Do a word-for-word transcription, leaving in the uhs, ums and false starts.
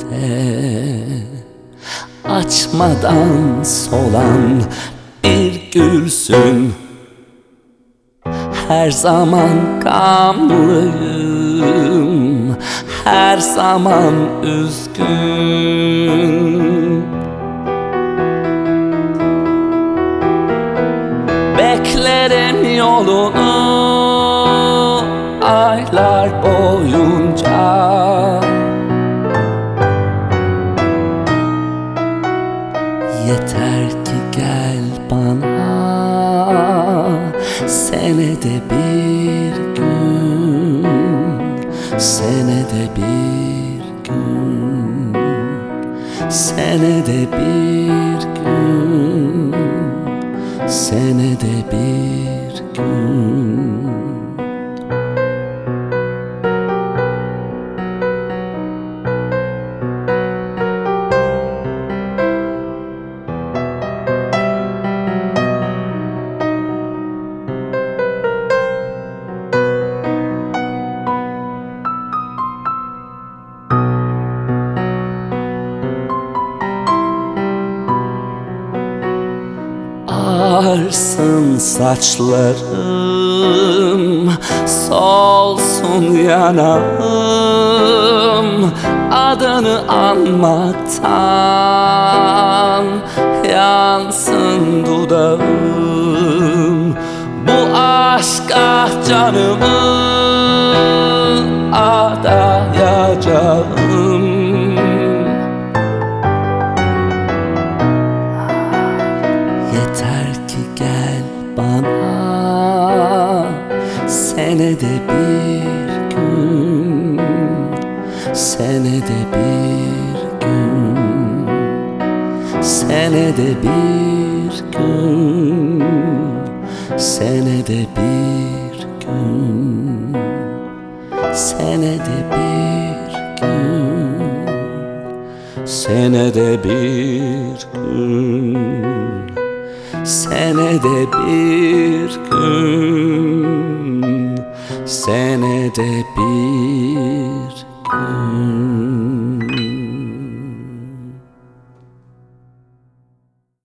açmadan solan bir gülsün. Her zaman gamlıyım, her zaman üzgün. Beklerim yolunu aylar boyunca. Yeter ki gel bana senede bir gün, senede bir gün, senede bir gün, senede bir gün. Ağarsın saçlarım, solsun yanağım, adını anmaktan yansın dudağım. Bu aşka canımı adayacağım. Yeter ki gel bana senede bir gün, senede bir gün, senede bir gün, senede bir gün, senede bir gün, senede bir gün, senede bir gün, senede bir